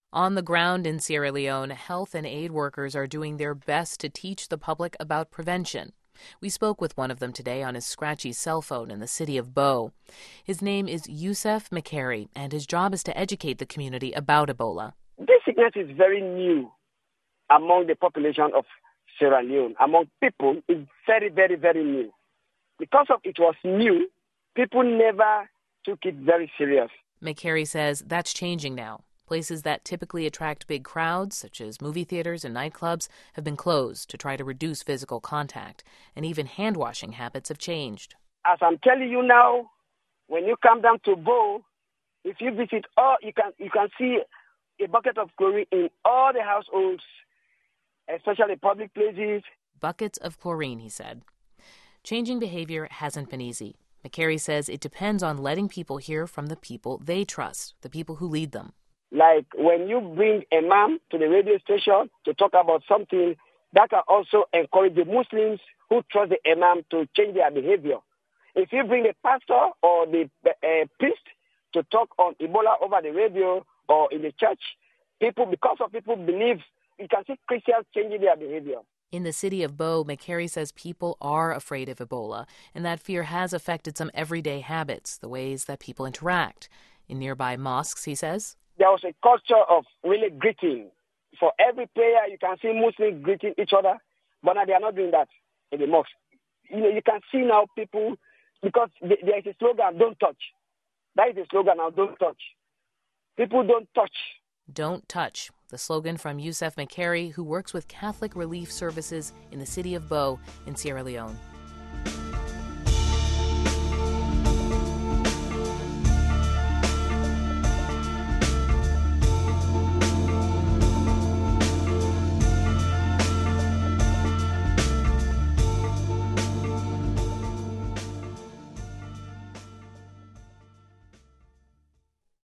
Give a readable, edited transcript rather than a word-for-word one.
On the ground in Sierra Leone, health and aid workers are doing their best to teach the public about prevention. We spoke with one of them today on his scratchy cell phone in the city of Bo. His name is Youssef McCary, and his job is to educate the community about Ebola. This sickness is very new among the population of Sierra Leone. Among people, it's very, very, very new. Because of it was new, people never took it very serious. McCary says that's changing now. Places that typically attract big crowds, such as movie theaters and nightclubs, have been closed to try to reduce physical contact, and even hand-washing habits have changed. As I'm telling you now, when you come down to Bo, if you visit you can see a bucket of chlorine in all the households, especially public places. Buckets of chlorine, he said. Changing behavior hasn't been easy. McCary says it depends on letting people hear from the people they trust, the people who lead them. Like when you bring a imam to the radio station to talk about something, that can also encourage the Muslims who trust the imam to change their behavior. If you bring a pastor or the priest to talk on Ebola over the radio or in the church, because of people believe, you can see Christians changing their behavior. In the city of Bo, McCary says people are afraid of Ebola, and that fear has affected some everyday habits, the ways that people interact. In nearby mosques, he says, there was a culture of really greeting. For every prayer, you can see Muslims greeting each other, but now they are not doing that in the mosque. You can see now people, because there is a slogan, don't touch. That is the slogan now, don't touch. People don't touch. Don't touch, the slogan from Youssef McCary, who works with Catholic Relief Services in the city of Bo in Sierra Leone.